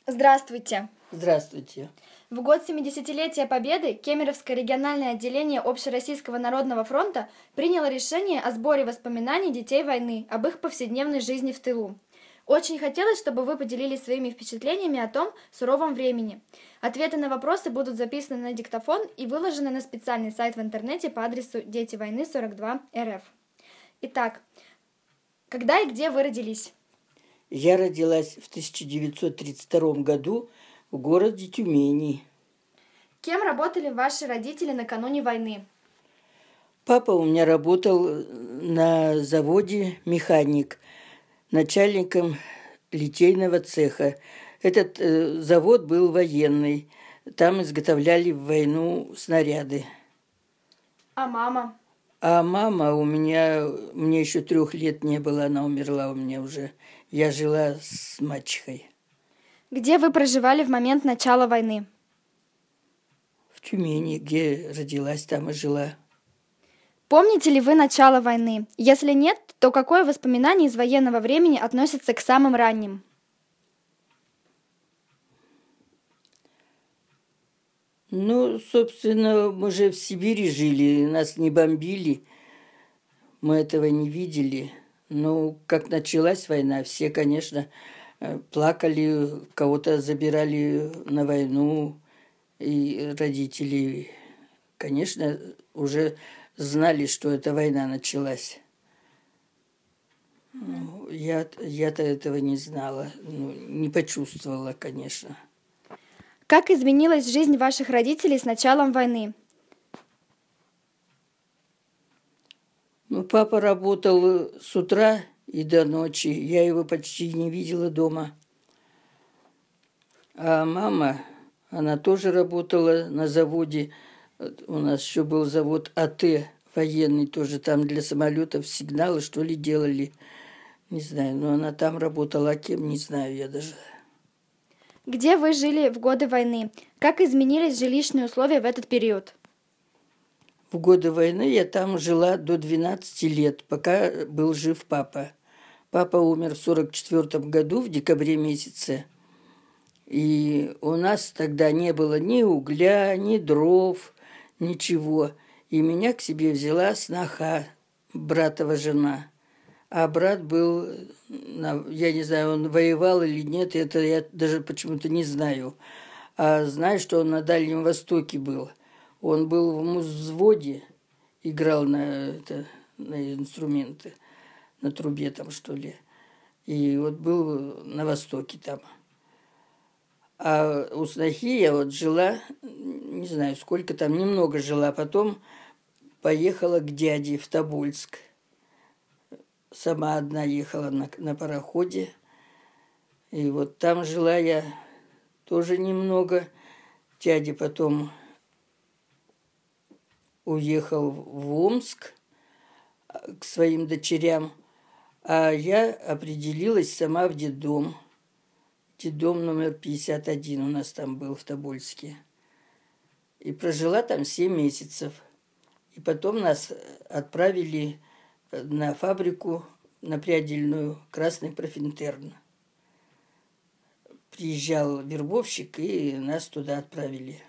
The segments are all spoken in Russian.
Здравствуйте! Здравствуйте. В год 70-летия Победы Кемеровское региональное отделение Общероссийского народного фронта приняло решение о сборе воспоминаний детей войны об их повседневной жизни в тылу. Очень хотелось, чтобы вы поделились своими впечатлениями о том суровом времени. Ответы на вопросы будут записаны на диктофон и выложены на специальный сайт в интернете по адресу Дети войны 42 РФ. Итак, когда и где вы родились? Я родилась в 1932 году в городе Тюмени. Кем работали ваши родители накануне войны? Папа у меня работал на заводе механик, начальником литейного цеха. Этот завод был военный. Там изготовляли в войну снаряды. А мама? А мама мне еще 3 лет не было, она умерла у меня уже. Я жила с мачехой. Где вы проживали в момент начала войны? В Тюмени, где родилась, там и жила. Помните ли вы начало войны? Если нет, то какое воспоминание из военного времени относится к самым ранним? Собственно, мы же в Сибири жили, нас не бомбили, мы этого не видели. Как началась война, все, конечно, плакали, кого-то забирали на войну, и родители, конечно, уже знали, что эта война началась. Я-то этого не знала, не почувствовала, конечно. Как изменилась жизнь ваших родителей с началом войны? Папа работал с утра и до ночи. Я его почти не видела дома. А мама, она тоже работала на заводе. У нас еще был завод АТ военный, тоже там для самолетов сигналы, что ли, делали. Не знаю, но она там работала, а кем, не знаю я даже. Где вы жили в годы войны? Как изменились жилищные условия в этот период? В годы войны я там жила до 12 лет, пока был жив папа. Папа умер в 1944 году, в декабре месяце. И у нас тогда не было ни угля, ни дров, ничего. И меня к себе взяла сноха, братова жена. А брат был, я не знаю, он воевал или нет, это я даже почему-то не знаю. А знаю, что он на Дальнем Востоке был. Он был в взводе, играл на инструменты, на трубе там, что ли. И вот был на Востоке там. А у снохи я вот жила, не знаю, сколько там, немного жила. Потом поехала к дяде в Тобольск. Сама одна ехала на пароходе. И вот там жила я тоже немного. Дядя потом уехал в Омск к своим дочерям, а я определилась сама в детдом. Детдом номер 51 у нас там был в Тобольске. И прожила там 7 месяцев. И потом нас отправили на фабрику, на прядельную, Красный Профинтерн. Приезжал вербовщик, и нас туда отправили.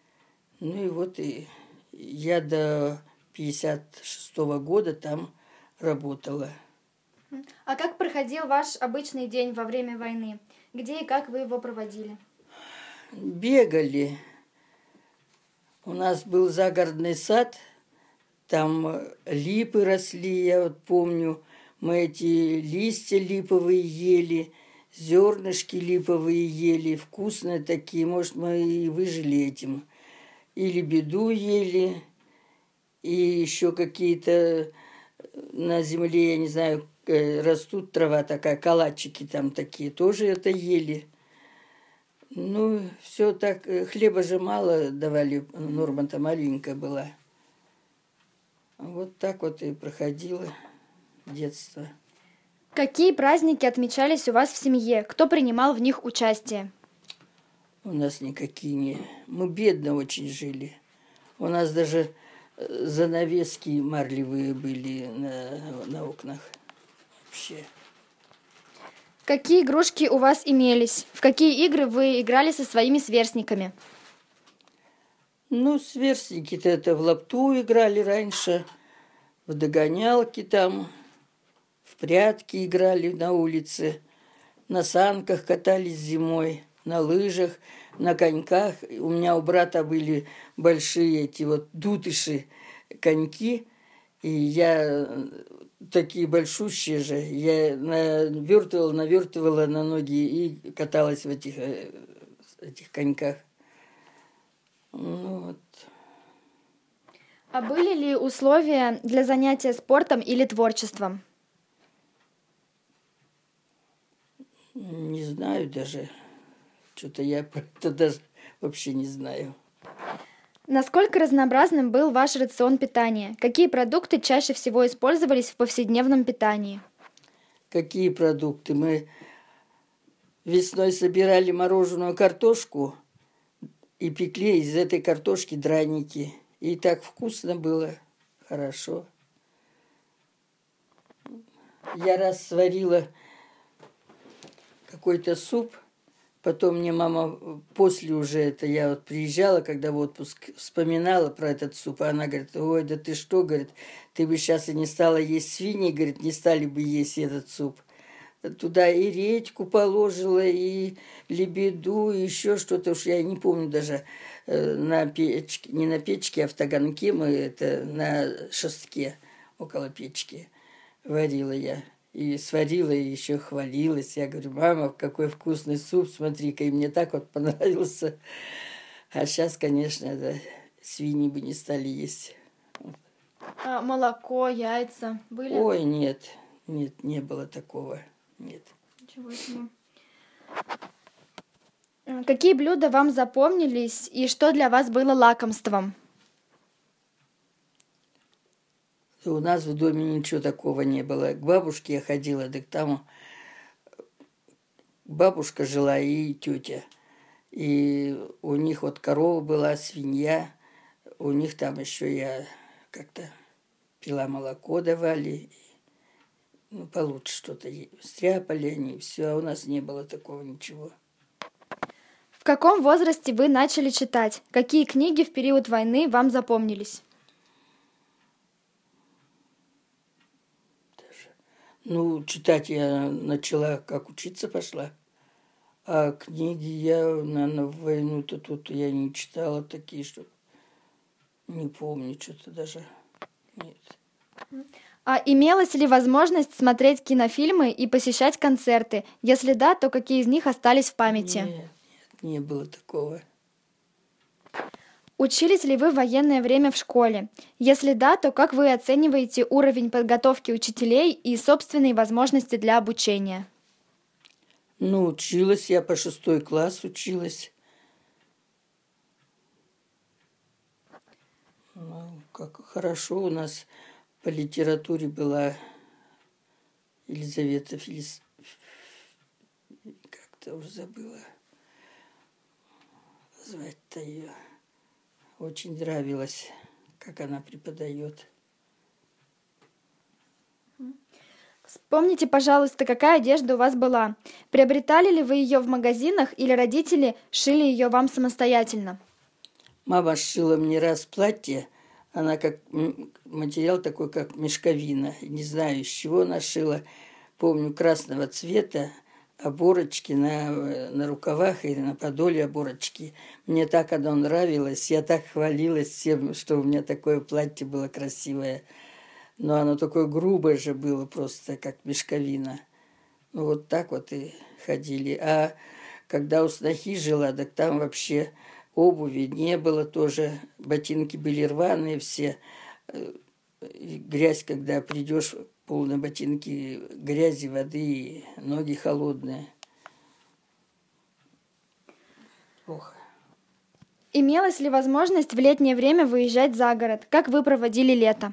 И я до 1956 года там работала. А как проходил ваш обычный день во время войны? Где и как вы его проводили? Бегали. У нас был загородный сад, там липы росли, я вот помню. Мы эти листья липовые ели, зернышки липовые ели, вкусные такие. Может, мы и выжили этим. Или беду ели, и еще какие-то на земле, я не знаю, растут трава такая, калачики там такие, тоже это ели. Все так, хлеба же мало давали, норма-то маленькая была. Вот так вот и проходило детство. Какие праздники отмечались у вас в семье? Кто принимал в них участие? У нас никакие не... Мы бедно очень жили. У нас даже занавески марлевые были на окнах вообще. Какие игрушки у вас имелись? В какие игры вы играли со своими сверстниками? Ну, сверстники-то это в лапту играли раньше, в догонялки там, в прятки играли на улице, на санках катались зимой, на лыжах, на коньках. У меня у брата были большие эти вот дутыши, коньки, и я такие большущие же, я навертывала на ноги и каталась в этих коньках. Ну, вот. А были ли условия для занятия спортом или творчеством? Не знаю даже. Что-то я про это даже вообще не знаю. Насколько разнообразным был ваш рацион питания? Какие продукты чаще всего использовались в повседневном питании? Какие продукты? Мы весной собирали мороженую картошку и пекли из этой картошки драники. И так вкусно было. Хорошо. Я раз сварила какой-то суп. Потом мне мама после уже это, я вот приезжала, когда в отпуск, вспоминала про этот суп, а она говорит: ой, да ты что, говорит, ты бы сейчас и не стала есть свиньи, говорит, не стали бы есть этот суп. Туда и редьку положила, и лебеду, и еще что-то, уж я не помню даже, на печке, не на печке, а в таганке мы это на шестке около печки варила я. И сварила, и еще хвалилась. Я говорю: мама, какой вкусный суп, смотри-ка, и мне так вот понравился. А сейчас, конечно, да, свиньи бы не стали есть. А молоко, яйца были? Ой, нет, нет, не было такого, нет. Ничего себе. Какие блюда вам запомнились и что для вас было лакомством? У нас в доме ничего такого не было. К бабушке я ходила, так там бабушка жила и тетя. И у них вот корова была, свинья. У них там еще я как-то пила молоко, давали. Ну, получше что-то. Стряпали они, все. А у нас не было такого ничего. В каком возрасте вы начали читать? Какие книги в период войны вам запомнились? Ну, читать я начала, как учиться пошла. А книги я, наверное, в войну-то тут я не читала такие, что не помню что-то даже. Нет. А имелась ли возможность смотреть кинофильмы и посещать концерты? Если да, то какие из них остались в памяти? Нет, не было такого. Учились ли вы в военное время в школе? Если да, то как вы оцениваете уровень подготовки учителей и собственные возможности для обучения? Ну, училась я по 6 класс училась. Ну, как хорошо у нас по литературе была Елизавета как-то уже забыла звать-то ее. Очень нравилось, как она преподает. Вспомните, пожалуйста, какая одежда у вас была. Приобретали ли вы ее в магазинах или родители шили ее вам самостоятельно? Мама сшила мне раз платье, она как материал такой, как мешковина. Не знаю, из чего она шила. Помню, красного цвета, оборочки на рукавах и на подоле оборочки. Мне так оно нравилось, я так хвалилась всем, что у меня такое платье было красивое. Но оно такое грубое же было, просто как мешковина. Ну, вот так вот и ходили. А когда у снохи жила, так там вообще обуви не было тоже. Ботинки были рваные все. И грязь, когда придешь, полные ботинки грязи, воды, и ноги холодные. Плохо. Имелась ли возможность в летнее время выезжать за город? Как вы проводили лето?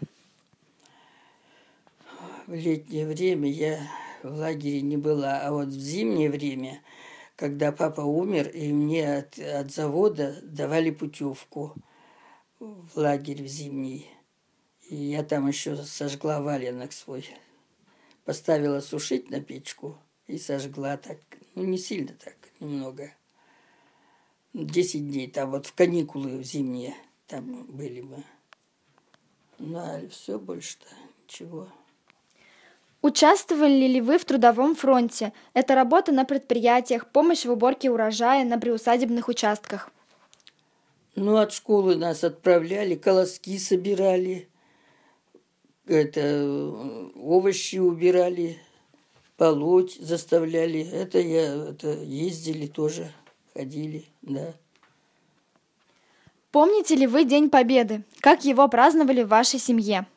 В летнее время я в лагере не была, а вот в зимнее время, когда папа умер, и мне от завода давали путевку в лагерь в зимний. И я там еще сожгла валенок свой. Поставила сушить на печку и сожгла так. Ну, не сильно так, немного. 10 дней там вот в каникулы зимние там были мы. Ну, а все больше-то ничего. Участвовали ли вы в трудовом фронте? Это работа на предприятиях, помощь в уборке урожая на приусадебных участках. Ну, от школы нас отправляли, колоски собирали, овощи убирали, полоть заставляли. Это ездили тоже, ходили, да. Помните ли вы День Победы? Как его праздновали в вашей семье?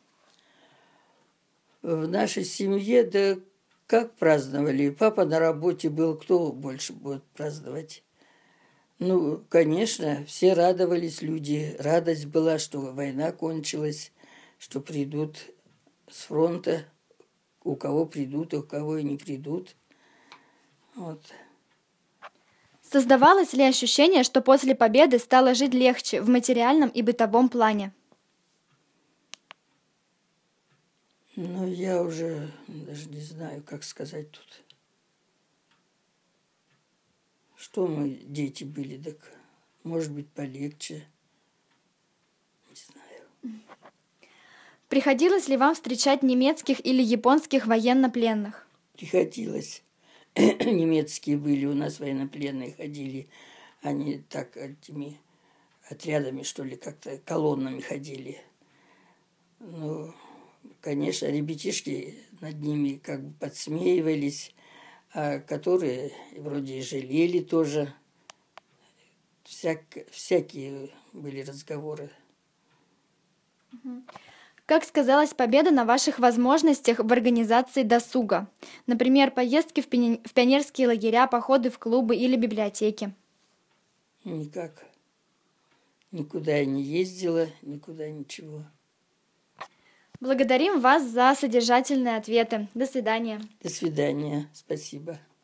В нашей семье, да как праздновали? Папа на работе был, кто больше будет праздновать? Ну, конечно, все радовались люди. Радость была, что война кончилась, что придут с фронта, у кого придут, у кого и не придут. Вот. Создавалось ли ощущение, что после победы стало жить легче в материальном и бытовом плане? Ну, я уже даже не знаю, как сказать тут. Что мы, дети были, так может быть полегче. Не знаю. Приходилось ли вам встречать немецких или японских военнопленных? Приходилось. Немецкие были у нас военнопленные, ходили. Они так этими отрядами, что ли, как-то колоннами ходили. Ну, конечно, ребятишки над ними как бы подсмеивались, а которые вроде и жалели тоже. Всякие были разговоры. Как сказалась победа на ваших возможностях в организации досуга? Например, поездки в пионерские лагеря, походы в клубы или библиотеки? Никак. Никуда я не ездила, никуда ничего. Благодарим вас за содержательные ответы. До свидания. До свидания. Спасибо.